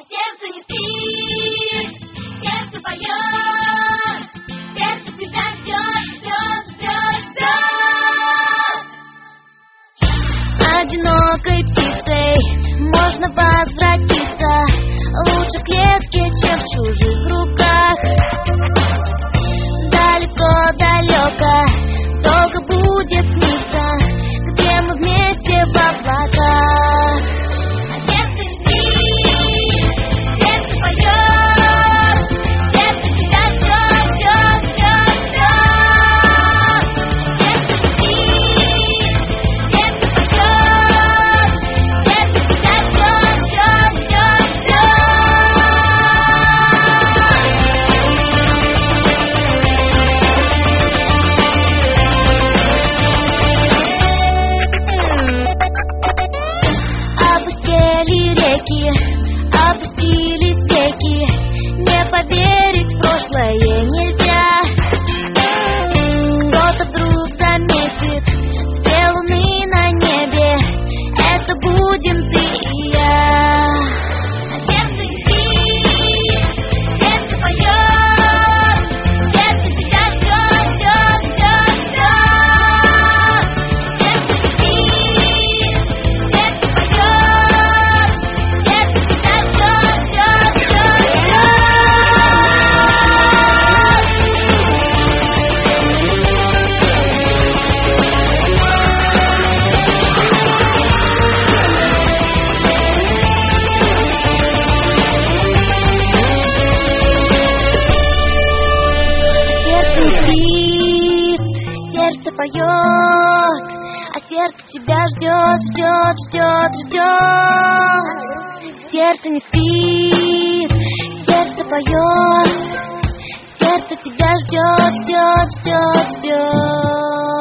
сердце не спит, сердце поет, сердце тебя ждет, ждет, ждет, ждет. Одинокой птицей можно возвратиться, лучше в клетке, чем в чужих руках. Далеко-далеко долго будет сниться, где мы вместе в облаках. А сердце не спит, сердце поет, сердце тебя ждет, ждет, ждет, ждет. Сердце не спит, сердце поет, сердце тебя ждет, ждет, ждет, ждет. Опустели реки, опустились веки, не поверить в прошлое нельзя. Кто-то вдруг заметит две луны на небе, это будем ты и я. А сердце не спит, сердце поет, сердце тебя ждет, ждет, ждет, ждет. Сердце не спит, сердце поет, сердце тебя ждет, ждет, ждет, ждет. Сердце спит, сердце поет, а сердце тебя ждет, ждет, ждет, ждет. Сердце не спит, сердце поет, сердце тебя ждет, ждет, ждет, ждет.